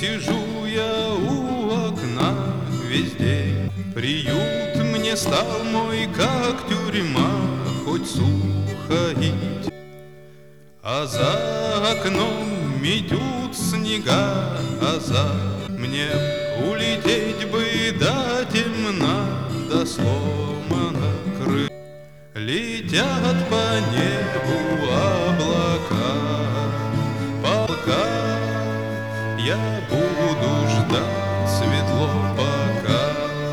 сижу я у окна весь день. Приют мне стал мой, как тюрьма, хоть сухо и а за окном метут снега, а за мне улететь бы до темна, до сломана крылья. Летят по небу облака, полка я буду ждать светло пока.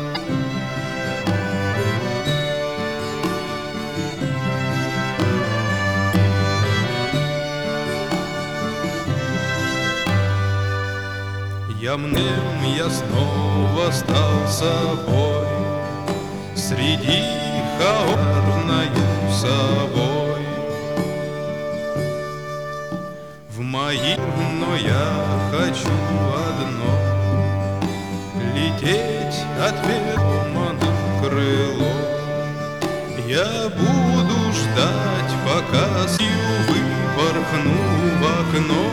Я снова стал собой, среди хаотною собой. В мои, но я хочу одно — лететь от ветра на крыло. Я буду ждать, пока выпорхну в окно,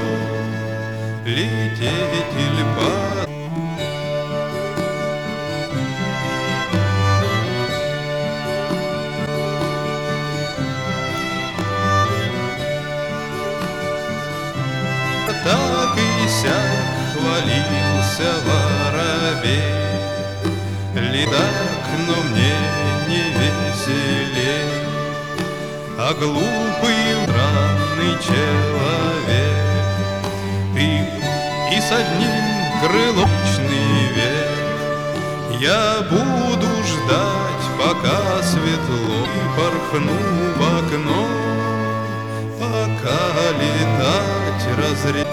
лететь или падать. Так и сяк хвалился воробей, летак, но мне не веселей, а глупый странный человек. И с одним крылом вечный век. Я буду ждать, пока светло, и порхну в окно, пока летать разрешено.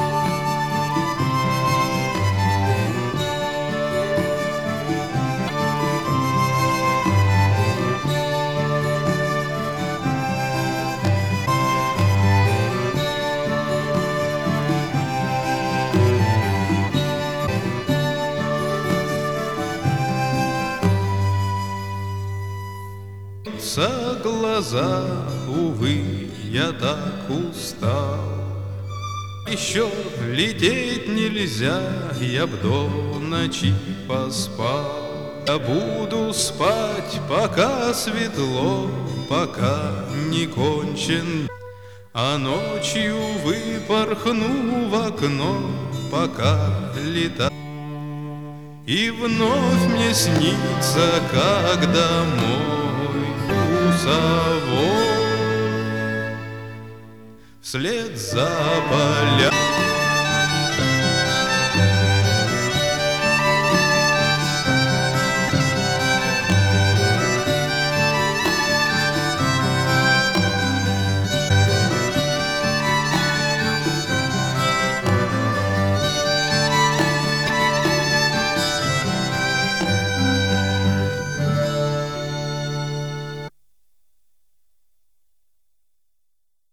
Глаза, увы, я так устал. Еще лететь нельзя, я б до ночи поспал. Я буду спать, пока светло, пока не кончен, а ночью выпорхну в окно, пока летаю. И вновь мне снится, как домой совой вслед за поля.